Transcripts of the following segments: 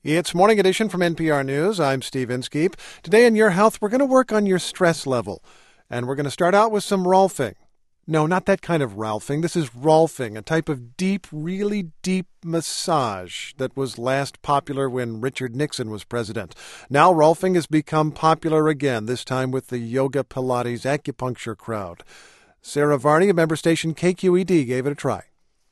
It's Morning Edition from NPR News. I'm Steve Inskeep. Today in Your Health, we're going to work on your stress level. And we're going to start out with some Rolfing. No, not that kind of Ralphing. This is Rolfing, a type of deep, really deep massage that was last popular when Richard Nixon was president. Now Rolfing has become popular again, this time with the yoga, Pilates, acupuncture crowd. Sarah Varney of member station KQED gave it a try.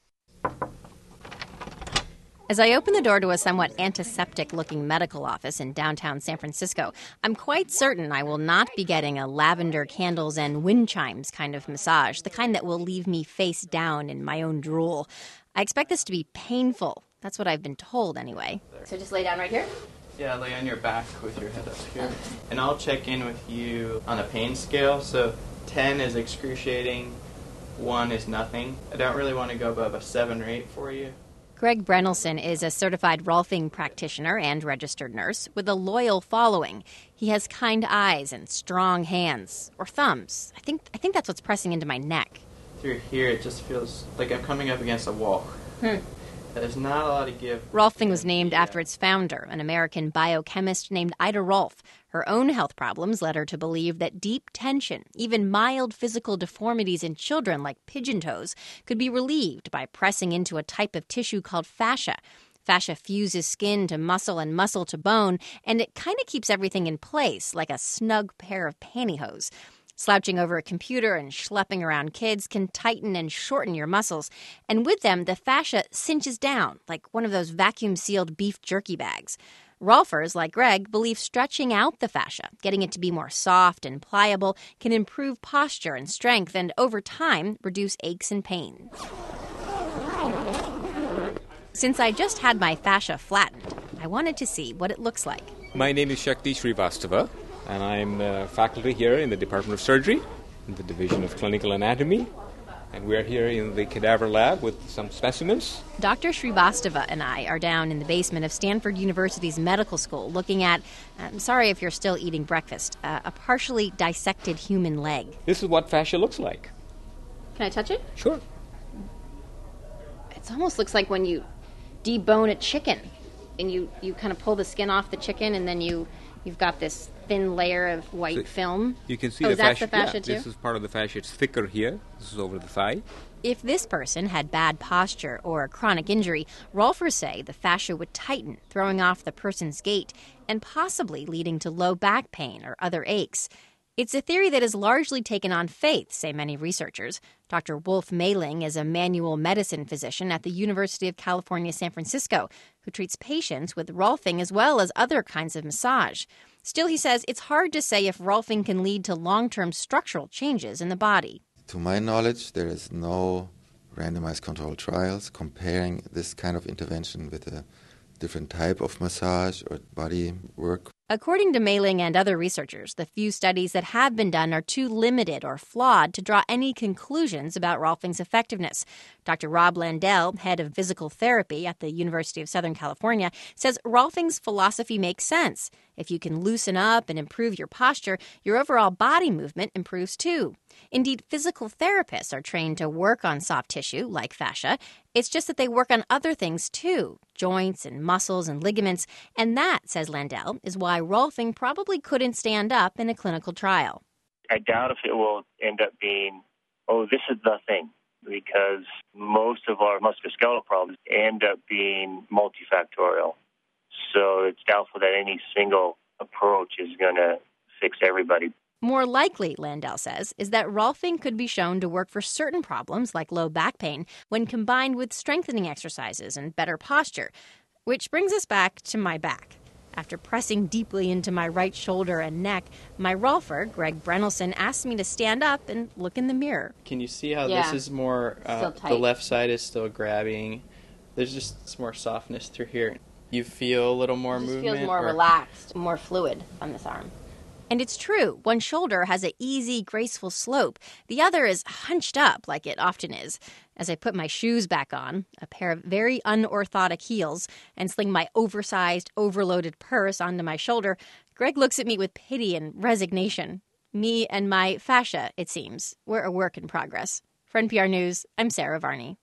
As I open the door to a somewhat antiseptic-looking medical office in downtown San Francisco, I'm quite certain I will not be getting a lavender candles and wind chimes kind of massage, the kind that will leave me face down in my own drool. I expect this to be painful. That's what I've been told, anyway. So just lay down right here? Yeah, lay on your back with your head up here. And I'll check in with you on a pain scale. So 10 is excruciating, 1 is nothing. I don't really want to go above a 7 or 8 for you. Greg Brennelson is a certified Rolfing practitioner and registered nurse with a loyal following. He has kind eyes and strong hands, or thumbs. I think that's what's pressing into my neck. Through here, it just feels like I'm coming up against a wall. There's not a lot of give. Rolfing was named after its founder, an American biochemist named Ida Rolf. Her own health problems led her to believe that deep tension, even mild physical deformities in children like pigeon toes, could be relieved by pressing into a type of tissue called fascia. Fascia fuses skin to muscle and muscle to bone, and it kind of keeps everything in place, like a snug pair of pantyhose. Slouching over a computer and schlepping around kids can tighten and shorten your muscles. And with them, the fascia cinches down, like one of those vacuum-sealed beef jerky bags. Rolfers, like Greg, believe stretching out the fascia, getting it to be more soft and pliable, can improve posture and strength and, over time, reduce aches and pain. Since I just had my fascia flattened, I wanted to see what it looks like. My name is Shakti Srivastava, and I'm faculty here in the Department of Surgery, in the Division of Clinical Anatomy. And we're here in the cadaver lab with some specimens. Dr. Srivastava and I are down in the basement of Stanford University's medical school looking at, I'm sorry if you're still eating breakfast, a partially dissected human leg. This is what fascia looks like. Can I touch it? Sure. It almost looks like when you debone a chicken and you kind of pull the skin off the chicken and then you've got this thin layer of white film. You can see the fascia. The fascia too? This is part of the fascia. It's thicker here. This is over the thigh. If this person had bad posture or a chronic injury, Rolfers say the fascia would tighten, throwing off the person's gait and possibly leading to low back pain or other aches. It's a theory that is largely taken on faith, say many researchers. Dr. Wolf Mehling is a manual medicine physician at the University of California, San Francisco, who treats patients with Rolfing as well as other kinds of massage. Still, he says it's hard to say if Rolfing can lead to long-term structural changes in the body. To my knowledge, there is no randomized controlled trials comparing this kind of intervention with a different type of massage or body work. According to Mehling and other researchers, the few studies that have been done are too limited or flawed to draw any conclusions about Rolfing's effectiveness. Dr. Rob Landell, head of physical therapy at the University of Southern California, says Rolfing's philosophy makes sense. If you can loosen up and improve your posture, your overall body movement improves too. Indeed, physical therapists are trained to work on soft tissue, like fascia. It's just that they work on other things too, joints and muscles and ligaments, and that, says Landell, is why Rolfing probably couldn't stand up in a clinical trial. I doubt if it will end up being, this is the thing, because most of our musculoskeletal problems end up being multifactorial. So it's doubtful that any single approach is going to fix everybody. More likely, Landell says, is that Rolfing could be shown to work for certain problems like low back pain when combined with strengthening exercises and better posture. Which brings us back to my back. After pressing deeply into my right shoulder and neck, my Rolfer, Greg Brennelson, asked me to stand up and look in the mirror. Can you see how this is more, the left side is still grabbing. There's just more softness through here. You feel a little more movement? It feels more relaxed, more fluid on this arm. And it's true. One shoulder has an easy, graceful slope. The other is hunched up, like it often is. As I put my shoes back on, a pair of very unorthotic heels, and sling my oversized, overloaded purse onto my shoulder, Greg looks at me with pity and resignation. Me and my fascia, it seems. We're a work in progress. For NPR News, I'm Sarah Varney.